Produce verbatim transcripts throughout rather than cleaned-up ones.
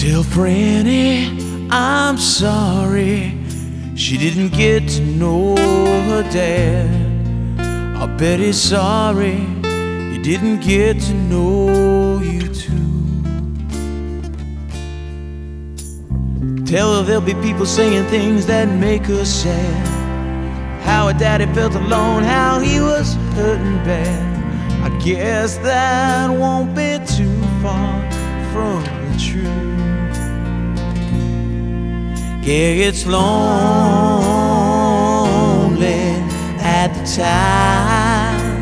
Tell Franny I'm sorry she didn't get to know her dad. I bet he's sorry he didn't get to know you too. Tell her there'll be people saying things that make her sad. How her daddy felt alone, how he was hurting bad. I guess that won't be too far from the truth. Yeah, it's lonely at the time.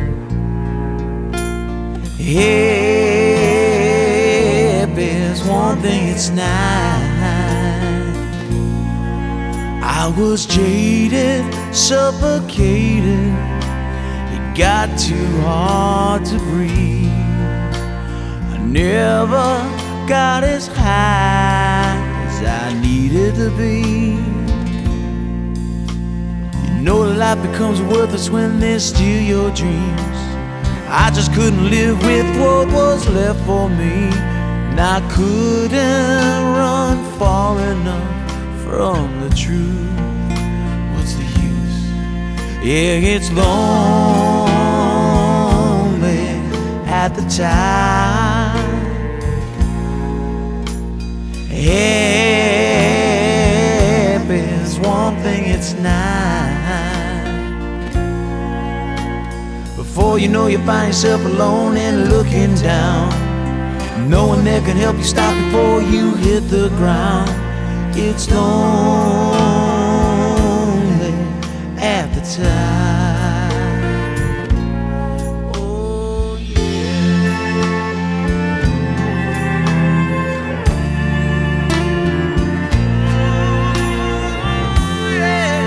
Yeah, there's one thing it's not. I was jaded, suffocated. It got too hard to breathe. I never got as high as I needed to be. You know life becomes worthless when they steal your dreams. I just couldn't live with what was left for me, and I couldn't run far enough from the truth. What's the use? Yeah, it's lonely at the time. Yeah, there's one thing it's not. Before you know, you find yourself alone and looking down. No one there can help you stop before you hit the ground. It's lonely at the time. Oh yeah.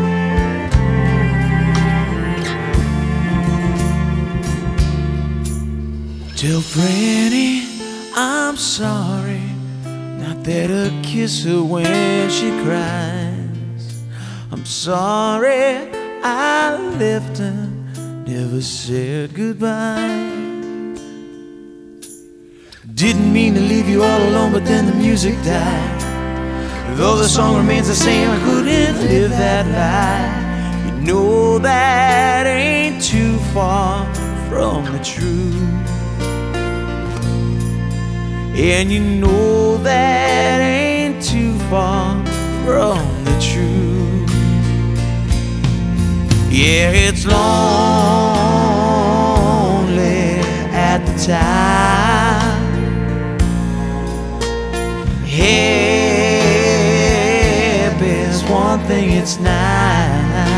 Tell Franny I'm sorry, not that I kiss her when she cries. I'm sorry I left her, never said goodbye. Didn't mean to leave you all alone, but then the music died. Though the song remains the same, I couldn't live that lie. You know that ain't too far from the truth. And you know that ain't too far from the truth. Yeah, it's lonely at the time. Yeah, there's one thing it's not.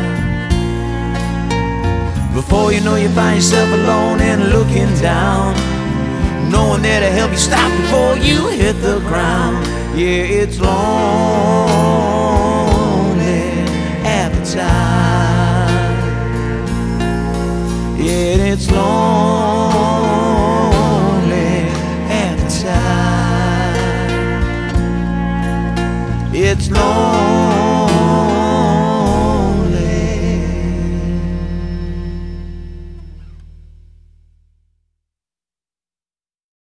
Before you know, you find yourself alone and looking down. No one there to help you stop before you hit the ground. Yeah, it's lonely at the time. Yeah, it's lonely at the time. It's lonely.